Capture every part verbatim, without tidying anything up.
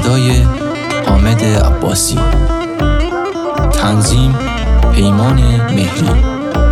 صدای حامد عباسی، تنظیم پیمان مهری.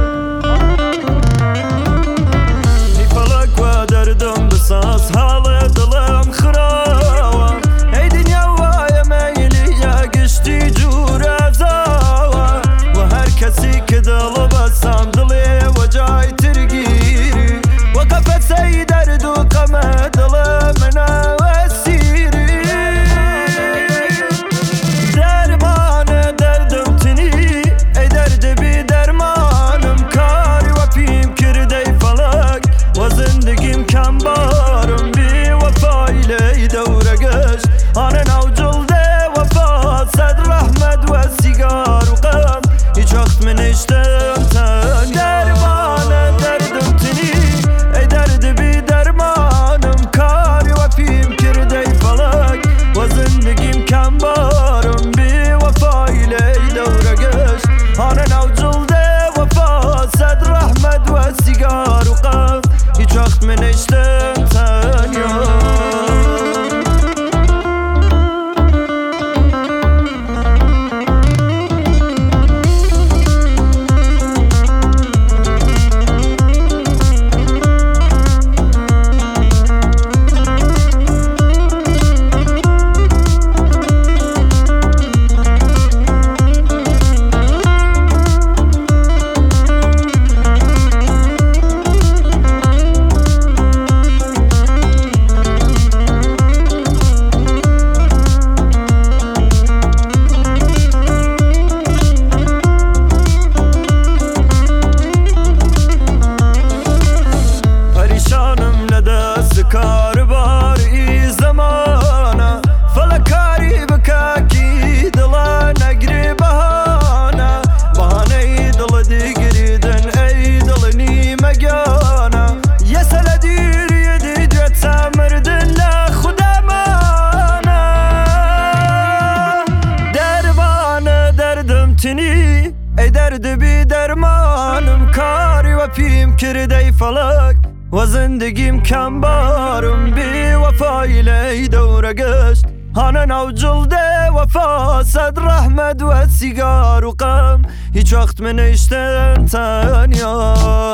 ای درد بی درمانم، کاری و پیم کرده فلک و زندگیم کم بارم، بی وفایی لی دوره گشت هانن او جلده وفا، صد رحمت و سیگار و غم، هیچ وقت من اشتن تنیا.